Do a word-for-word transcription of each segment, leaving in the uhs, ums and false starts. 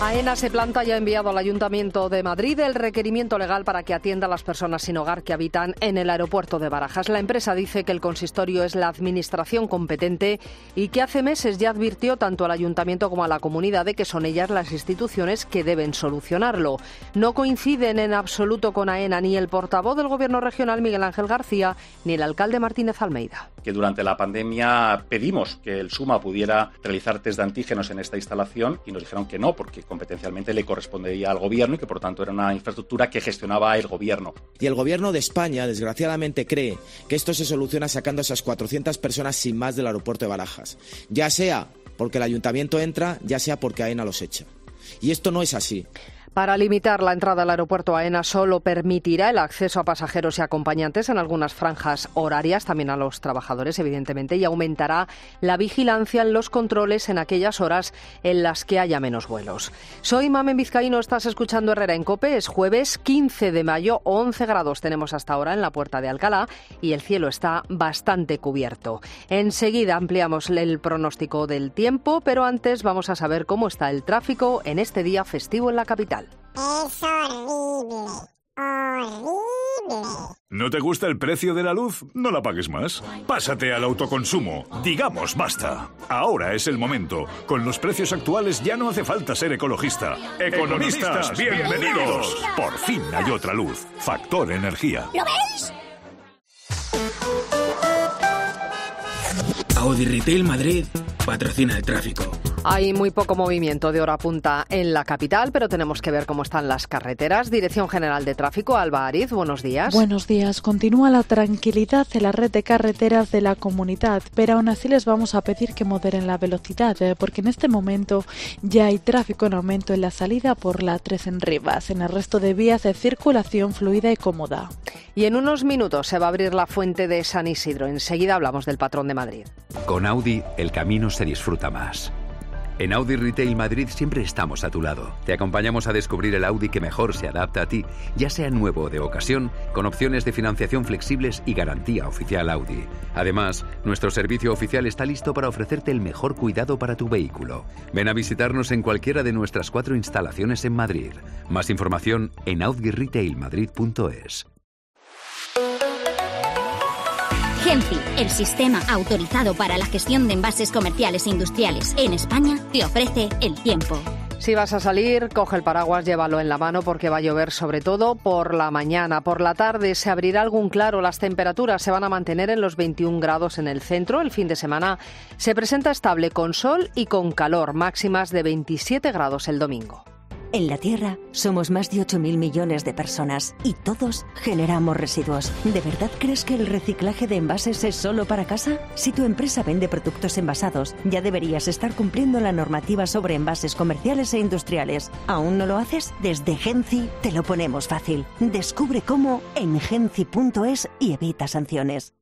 AENA se planta y ha enviado al Ayuntamiento de Madrid el requerimiento legal para que atienda a las personas sin hogar que habitan en el aeropuerto de Barajas. La empresa dice que el consistorio es la administración competente y que hace meses ya advirtió tanto al Ayuntamiento como a la comunidad de que son ellas las instituciones que deben solucionarlo. No coinciden en absoluto con AENA ni el portavoz del Gobierno regional, Miguel Ángel García, ni el alcalde Martínez Almeida. Que durante la pandemia pedimos que el SUMA pudiera realizar test de antígenos en esta instalación y nos dijeron que no, porque competencialmente le correspondería al Gobierno y que por tanto era una infraestructura que gestionaba el Gobierno. Y el Gobierno de España, desgraciadamente, cree que esto se soluciona sacando a esas cuatrocientas personas sin más del aeropuerto de Barajas, ya sea porque el Ayuntamiento entra, ya sea porque AENA los echa. Y esto no es así. Para limitar la entrada al aeropuerto, AENA solo permitirá el acceso a pasajeros y acompañantes en algunas franjas horarias, también a los trabajadores, evidentemente, y aumentará la vigilancia en los controles en aquellas horas en las que haya menos vuelos. Soy Mamen Vizcaíno, estás escuchando Herrera en COPE. Es jueves quince de mayo, once grados tenemos hasta ahora en la Puerta de Alcalá y el cielo está bastante cubierto. Enseguida ampliamos el pronóstico del tiempo, pero antes vamos a saber cómo está el tráfico en este día festivo en la capital. Es horrible, horrible. ¿No te gusta el precio de la luz? No la pagues más. Pásate al autoconsumo. Digamos basta. Ahora es el momento. Con los precios actuales ya no hace falta ser ecologista. Economistas, bienvenidos. Por fin hay otra luz. Factor Energía. ¿Lo veis? Audi Retail Madrid patrocina el tráfico. Hay muy poco movimiento de hora punta en la capital, pero tenemos que ver cómo están las carreteras. Dirección General de Tráfico, Alba Ariz, buenos días. Buenos días. Continúa la tranquilidad en la red de carreteras de la comunidad, pero aún así les vamos a pedir que moderen la velocidad, eh, porque en este momento ya hay tráfico en aumento en la salida por la tres en Rivas. En el resto de vías de circulación fluida y cómoda. Y en unos minutos se va a abrir la fuente de San Isidro. Enseguida hablamos del patrón de Madrid. Con Audi, el camino se disfruta más. En Audi Retail Madrid siempre estamos a tu lado. Te acompañamos a descubrir el Audi que mejor se adapta a ti, ya sea nuevo o de ocasión, con opciones de financiación flexibles y garantía oficial Audi. Además, nuestro servicio oficial está listo para ofrecerte el mejor cuidado para tu vehículo. Ven a visitarnos en cualquiera de nuestras cuatro instalaciones en Madrid. Más información en audi retail madrid punto es. Genci, el sistema autorizado para la gestión de envases comerciales e industriales en España, te ofrece el tiempo. Si vas a salir, coge el paraguas, llévalo en la mano porque va a llover sobre todo por la mañana. Por la tarde se abrirá algún claro. Las temperaturas se van a mantener en los veintiún grados en el centro. El fin de semana se presenta estable con sol y con calor, máximas de veintisiete grados el domingo. En la Tierra somos más de ocho mil millones de personas y todos generamos residuos. ¿De verdad crees que el reciclaje de envases es solo para casa? Si tu empresa vende productos envasados, ya deberías estar cumpliendo la normativa sobre envases comerciales e industriales. ¿Aún no lo haces? Desde Genci te lo ponemos fácil. Descubre cómo en genci punto es y evita sanciones.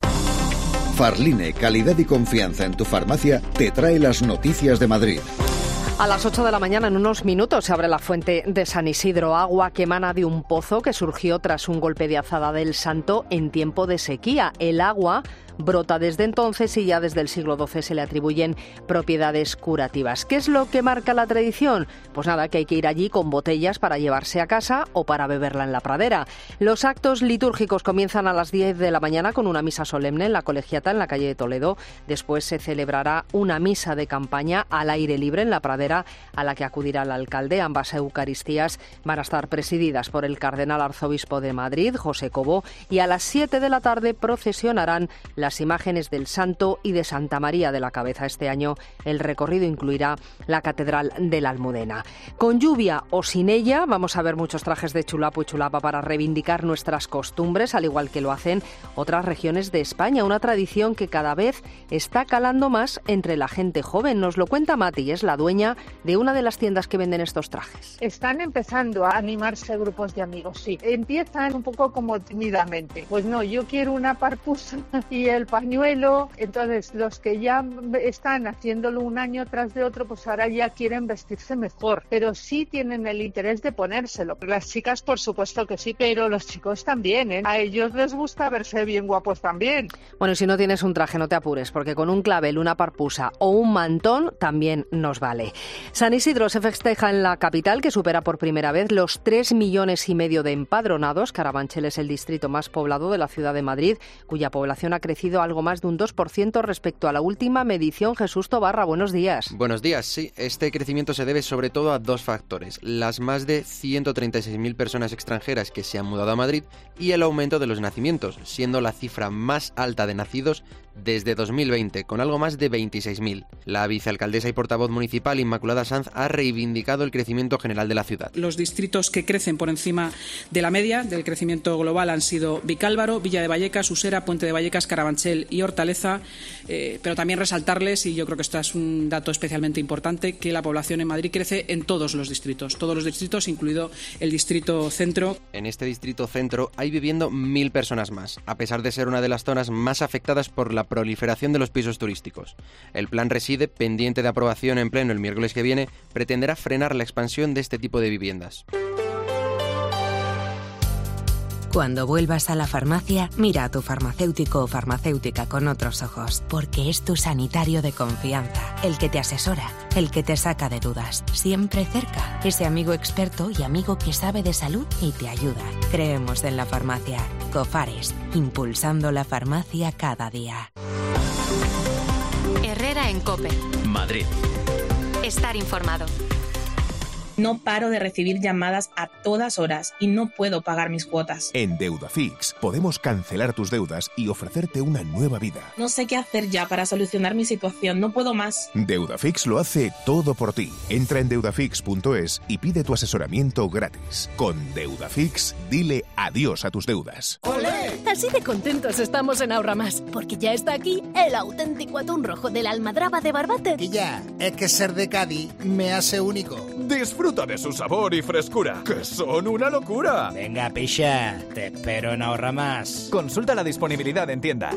Farline, calidad y confianza en tu farmacia, te trae las noticias de Madrid. A las ocho de la mañana, en unos minutos, se abre la fuente de San Isidro, agua que emana de un pozo que surgió tras un golpe de azada del Santo en tiempo de sequía. El agua brota desde entonces y ya desde el siglo doce se le atribuyen propiedades curativas. ¿Qué es lo que marca la tradición? Pues nada, que hay que ir allí con botellas para llevarse a casa o para beberla en la pradera. Los actos litúrgicos comienzan a las diez de la mañana con una misa solemne en la Colegiata, en la calle de Toledo. Después se celebrará una misa de campaña al aire libre en la pradera, a la que acudirá el alcalde. Ambas eucaristías van a estar presididas por el cardenal arzobispo de Madrid, José Cobo, y a las siete de la tarde procesionarán las Las imágenes del Santo y de Santa María de la Cabeza. Este año el recorrido incluirá la Catedral de la Almudena. Con lluvia o sin ella, vamos a ver muchos trajes de chulapo y chulapa para reivindicar nuestras costumbres, al igual que lo hacen otras regiones de España. Una tradición que cada vez está calando más entre la gente joven. Nos lo cuenta Mati, es la dueña de una de las tiendas que venden estos trajes. Están empezando a animarse grupos de amigos, sí. Empiezan un poco como tímidamente. Pues no, yo quiero una parpusa y el el pañuelo. Entonces, los que ya están haciéndolo un año tras de otro, pues ahora ya quieren vestirse mejor, pero sí tienen el interés de ponérselo. Las chicas, por supuesto que sí, pero los chicos también, ¿eh? A ellos les gusta verse bien guapos también. Bueno, y si no tienes un traje, no te apures, porque con un clavel, una parpusa o un mantón también nos vale. San Isidro se festeja en la capital, que supera por primera vez los tres millones y medio de empadronados. Carabanchel es el distrito más poblado de la ciudad de Madrid, cuya población ha crecido algo más de un dos por ciento respecto a la última medición. Jesús Tobarra, buenos días. Buenos días, sí. Este crecimiento se debe sobre todo a dos factores: las más de ciento treinta y seis mil personas extranjeras que se han mudado a Madrid y el aumento de los nacimientos, siendo la cifra más alta de nacidos desde dos mil veinte, con algo más de veintiséis mil. La vicealcaldesa y portavoz municipal Inmaculada Sanz ha reivindicado el crecimiento general de la ciudad. Los distritos que crecen por encima de la media del crecimiento global han sido Vicálvaro, Villa de Vallecas, Usera, Puente de Vallecas, Carabanchel y Hortaleza, eh, pero también resaltarles, y yo creo que esto es un dato especialmente importante, que la población en Madrid crece en todos los distritos, todos los distritos, incluido el distrito centro. En este distrito centro hay viviendo mil personas más, a pesar de ser una de las zonas más afectadas por la proliferación de los pisos turísticos. El plan Reside, pendiente de aprobación en pleno el miércoles que viene, pretenderá frenar la expansión de este tipo de viviendas. Cuando vuelvas a la farmacia, mira a tu farmacéutico o farmacéutica con otros ojos, porque es tu sanitario de confianza, el que te asesora, el que te saca de dudas, siempre cerca, ese amigo experto y amigo que sabe de salud y te ayuda. Creemos en la farmacia. Cofares, impulsando la farmacia cada día. Herrera en COPE. Madrid. Estar informado. No paro de recibir llamadas a todas horas y no puedo pagar mis cuotas. En Deudafix podemos cancelar tus deudas y ofrecerte una nueva vida. No sé qué hacer ya para solucionar mi situación, no puedo más. Deudafix lo hace todo por ti. Entra en deudafix punto es y pide tu asesoramiento gratis. Con Deudafix, dile adiós a tus deudas. ¡Olé! Así de contentos estamos en Ahorra Más, porque ya está aquí el auténtico atún rojo de la Almadraba de Barbate. Y ya, es que ser de Cádiz me hace único. Disfruta de su sabor y frescura, que son una locura. Venga, picha, te espero en Ahorra Más. Consulta la disponibilidad en tienda.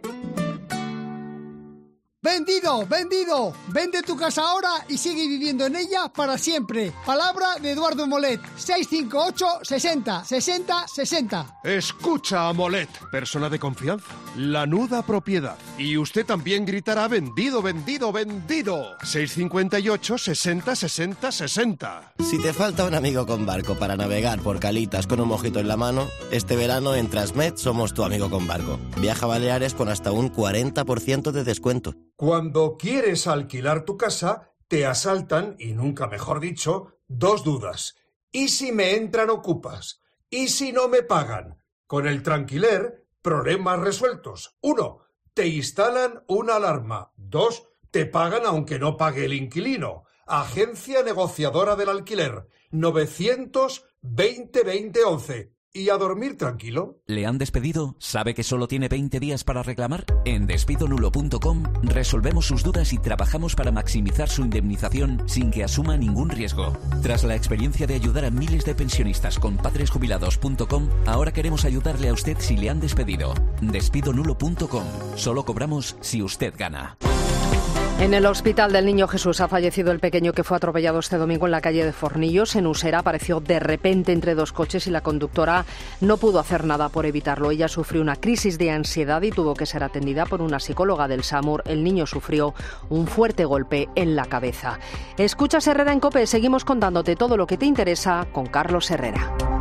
¡Vendido! ¡Vendido! Vende tu casa ahora y sigue viviendo en ella para siempre. Palabra de Eduardo Molet. seis cinco ocho, sesenta, sesenta, sesenta. Escucha a Molet, persona de confianza. Lanuda propiedad. Y usted también gritará vendido, vendido, vendido. seis cinco ocho, sesenta, sesenta, sesenta. Si te falta un amigo con barco para navegar por calitas con un mojito en la mano, este verano en Transmed somos tu amigo con barco. Viaja a Baleares con hasta un cuarenta por ciento de descuento. Cuando quieres alquilar tu casa, te asaltan, y nunca mejor dicho, dos dudas. ¿Y si me entran ocupas? ¿Y si no me pagan? Con el Tranquiler, problemas resueltos. Uno, te instalan una alarma. Dos, te pagan aunque no pague el inquilino. Agencia negociadora del alquiler. novecientos veinte veinte once. ¿Y a dormir tranquilo? ¿Le han despedido? ¿Sabe que solo tiene veinte días para reclamar? En despido nulo punto com resolvemos sus dudas y trabajamos para maximizar su indemnización sin que asuma ningún riesgo. Tras la experiencia de ayudar a miles de pensionistas con padres jubilados punto com, ahora queremos ayudarle a usted si le han despedido. despido nulo punto com. Solo cobramos si usted gana. En el Hospital del Niño Jesús ha fallecido el pequeño que fue atropellado este domingo en la calle de Fornillos, en Usera. Apareció de repente entre dos coches y la conductora no pudo hacer nada por evitarlo. Ella sufrió una crisis de ansiedad y tuvo que ser atendida por una psicóloga del SAMUR. El niño sufrió un fuerte golpe en la cabeza. Escuchas Herrera en COPE. Seguimos contándote todo lo que te interesa con Carlos Herrera.